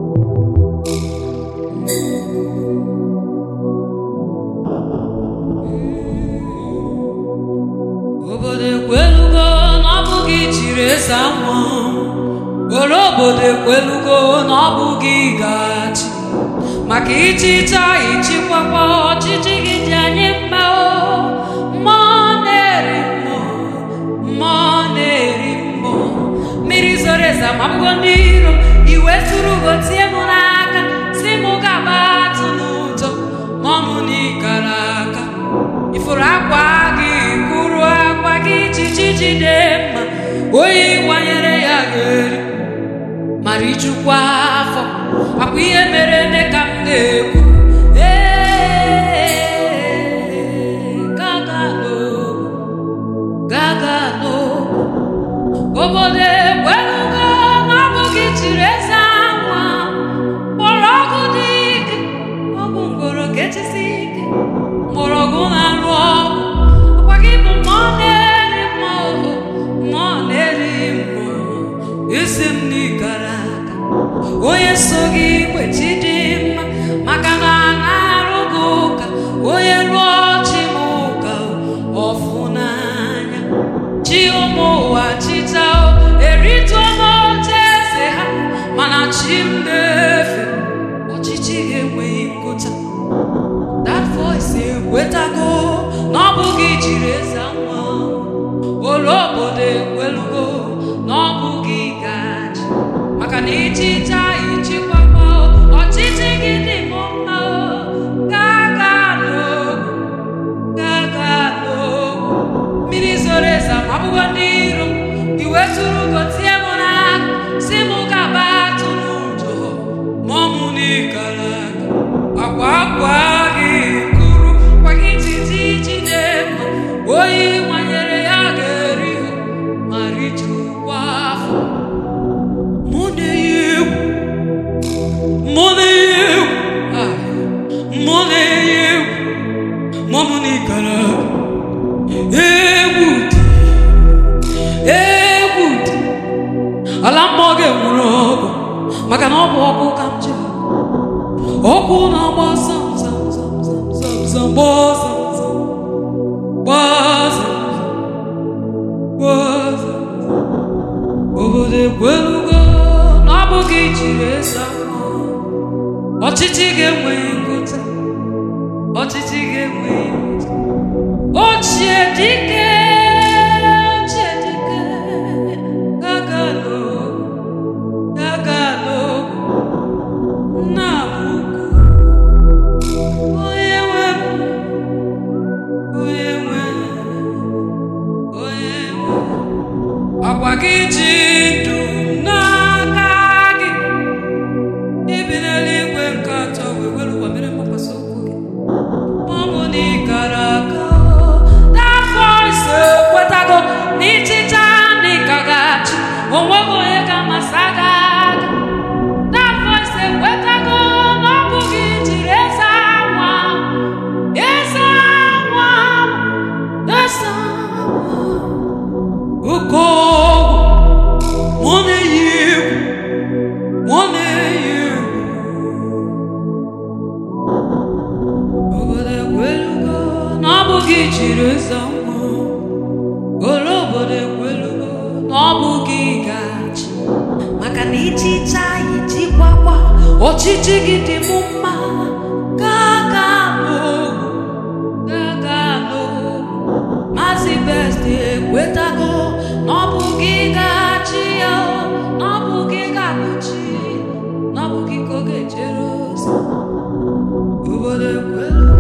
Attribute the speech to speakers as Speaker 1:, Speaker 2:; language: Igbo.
Speaker 1: Obodo ekwelugo na ọ bụghị chiri eze anwụ, obodo ekwelugo na ọ bụghị gachi, maka ichicha ichikwakwa ọchịchị gị dị anyị mma. Mmụọ na-eri mmụọ, mmụọ na-eri mmụọ, mmiri zoro eze amabụgo ndị iro, iwe tụrụ ugo tie m n'aka, si m gaba atụ n'ụjọ, ma ọ mụ na ịkara aka. Ifuru akwa gị kwuru akwa gị chichi jide mma, onye gbanyere ya ga-eri ma rijukwa afọ. Akwa ihe mere eme ka m na-ekwu, gagalo obodo ekwelugo na ọ bụghị chiri eze anwa, mgbọrọgwụ dị ike, ọgwụ ngworo kechisi ike, mgbọrọgwụ na-arụ ọgwụ. Ọkwa gị bụ mmụọ na-eri mmụọ, mmụọ na-eri mmụọ, isi m n'ikara aka. Onye so gị kwechi dị mma, maka na na-arụ gị ụka. Onye rụọ chi m ụka ọfụ n'anya, chi ụmụ ụwa chita erituo n'oche eze ha, mana chi m na-efe ọchịchị ga-enweghị ngụta. That voice ekwetago na ọ bụghị jiri eze nwa, obodo ekwelugo na ọ bụghị gaji, maka na ichicha ichikwakwa ọchịchị gị dị m mma. Gagalo mmiri zoro eze amabụgo ndị iro, iwe tụrụ ugo tie m n'aka, si m gaba atụ n'ụjọ, ma ọ mụ na ịkara aka. Akwa gị kụrụ kwa gị titi jide mma, onye nwanyere ya ga-eri ma rijukwa afọ. Mụ na-eyi egwu, mụ na-eyi egwu, mụ na-eyi egwu, ma ọ mụ na ịkara aka. Egwu dị, egwu dị, ala mmụọ ga-enwuru ọgụ, maka na ọ bụ ọkụ ka m ji, ọkụ na-agba zam zam zam zam zam zam, gbaa zam zam, gbaa zam zam, gbaa zam zam. Obodo ekwelugo na ọ bụghị jiri eze anwa, ọchịchị ga-enweghị ngụta, ọchịchị ga-enweghị ngụta. Ochie dike, ochie dike, gagalo, gagalo, nna m ukwu, onye nwe m, onye nwe m, onye nwe m. Ọkwa gị ji ndụ n'aka gị, ibi n'eluigwe nke atọ wee were ụwa mere mgbakwasị ụkwụ gị, ma ọ bụ na ịkara aka. Ekwetago na ichicha ndị ka gachi, onweghị onye ga-amasa gị aka. That voice ekwetago na ọ bụghị jiri eze anwa, eze anwa, eze anwa. Oke mụ na-eyi egwu, mụ na-eyi egwu. Obodo ekwelugo na ọ bụghị jiri eze anwa, obodo ekwelugo na ọ bụghị gachi, maka na ichicha ichikwakwa ọchịchị gị dị m mma. Gagalo, gagalo, Maazị Best ekwetago na ọ bụghị gachi ya, na ọ bụghị gachi, na ọ bụghị ka ọ ga-ejere ozi. Obodo ekwelugo